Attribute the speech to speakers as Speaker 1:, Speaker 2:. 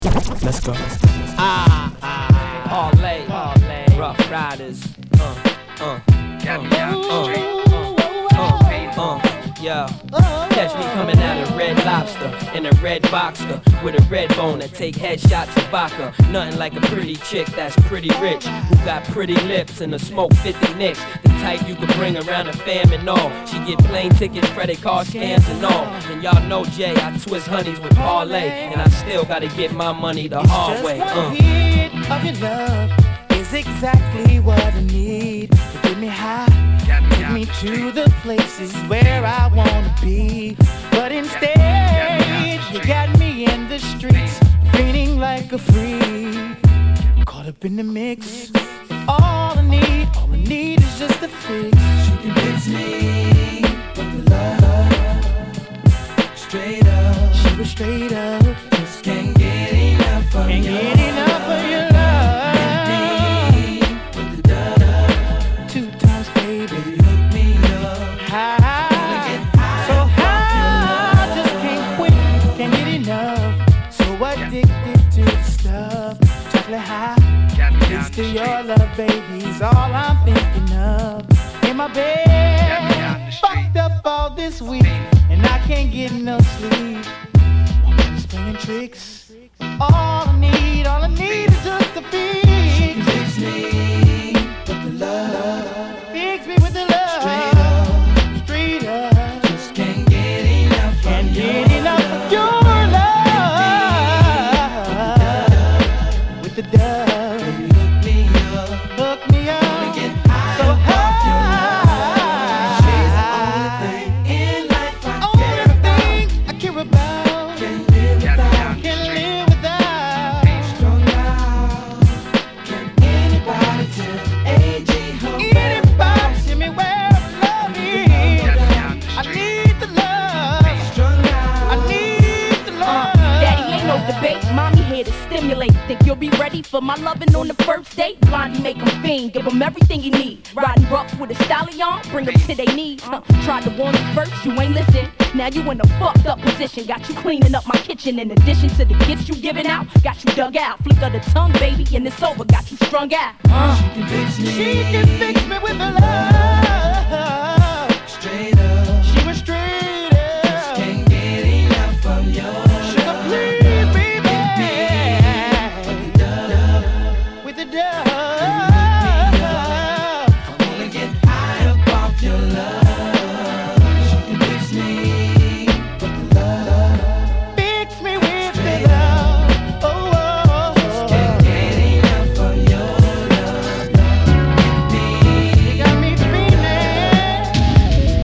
Speaker 1: Let's go.
Speaker 2: Parlay, Rough Riders. Yeah. Catch me coming out of Red Lobster in a red Boxster with a red bone that take headshots of vodka. Nothing like a pretty chick that's pretty rich, who got pretty lips and a smoke 50 nicks. The type you could bring around the fam and all. She get plane tickets, credit card scams and all. And y'all know Jay, I twist honeys with parlay, and I still gotta get my money the hard way.
Speaker 3: One hit of your love is exactly what I need to get me high. Take me to the places where I wanna be. But instead, you got me in the streets, feeling like a freak. Caught up in the mix. All I need is just a fix. She can fix me with the love. Straight up, she was straight up. Just can't get enough of you. Can't get enough of your love. To your love, baby's all I'm thinking of. In my bed, fucked up all this week, and I can't get no sleep. My body's playing tricks. All I need is just a fix. She can fix me with the love. Fix me with the love. Straight up. Just can't get enough of can't get enough of your love. With the dove.
Speaker 4: Think you'll be ready for my loving on the first date? Blondie make him fiend, give him everything he need. Riding rough with a stallion, bring him to their knees. Tried to warn you first, you ain't listen. Now you in a fucked up position. Got you cleaning up my kitchen. In addition to the gifts you giving out, got you dug out. Flick of the tongue, baby, and it's over. Got you strung out.
Speaker 3: She can fix me with the love.